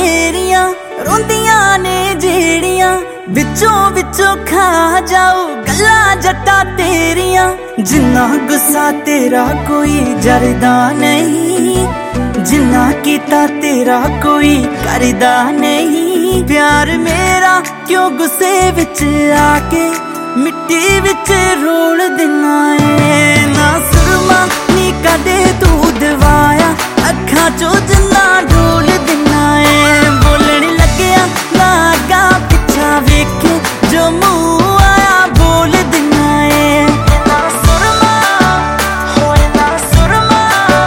तेरिया रोंदियां ने जेड़ियां विचों विचों खा जाओ गल्लां जट्टा तेरिया। जिन्ना गुस्सा तेरा कोई जरदा नहीं, जिन्ना कीता तेरा कोई करदा नहीं। प्यार मेरा क्यों गुस्से विच आके मिट्टी विच रोल देना है। ना सुरमा नी कदे तू दवाया अखां चो जिन्ना डोल देना है। बोलण लग्या ना अगा पिछा वेखे जो मुंह आया बोल देना है। ना सुरमा होए ना सुरमा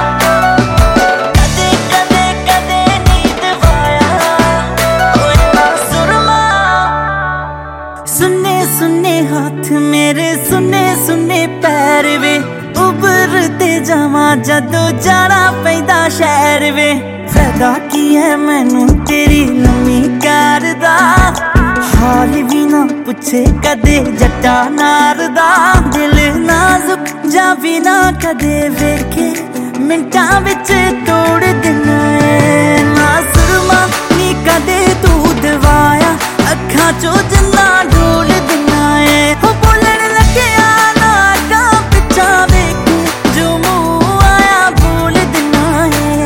कदे कदे कदे नी दवाया होए ना सुरमा। सुन्ने सुन्ने हाथ मेरे सुन्ने सुन्ने पैर वे उभरते जावा जदों जाना पैंदा शहर वे। फायदा की है मैनू तेरी नवी कार दा, हाल भी ना पुछे कदे जट्टा नार दा। दिल नाजुक जा भी ना कदे वेखे मिंटां विच तोड़ देना है। ना सुरमा नी कदे तू दवाया अखां चो जिन्ना डोल देना है। हो बोलण लग्या ना अगा पिछा वेखे जो मुंह आया बोल देना है।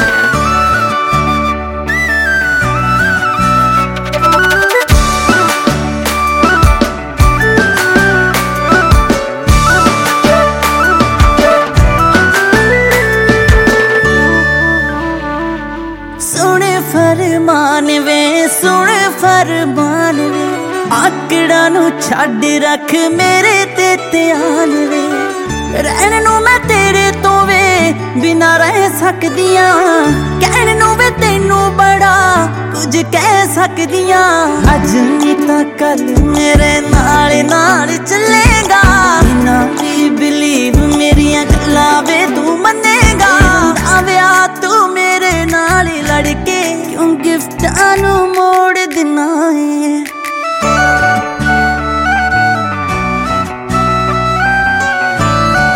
सुन फरमान वे सुन फरमान वे आकड़ा नू छड्ड रख मेरे ते ध्यान वे। रहन नू मैं तेरे तो वे बिना रह सकदियां, कहण नू वे तैनू बड़ा कुछ कह सकदियां। अज नी तां कल मेरे नाल नाल चलेगा, इन्ना भी बिलीव मेरियां गल्लां वे तू मन्नेगा। आव्या तू मेरे नाल लड़के क्यों गिफ्टां नू मोड़ देना है।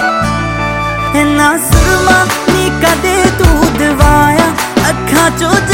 ना सुरमा नी कदे तू दवाया अखां चो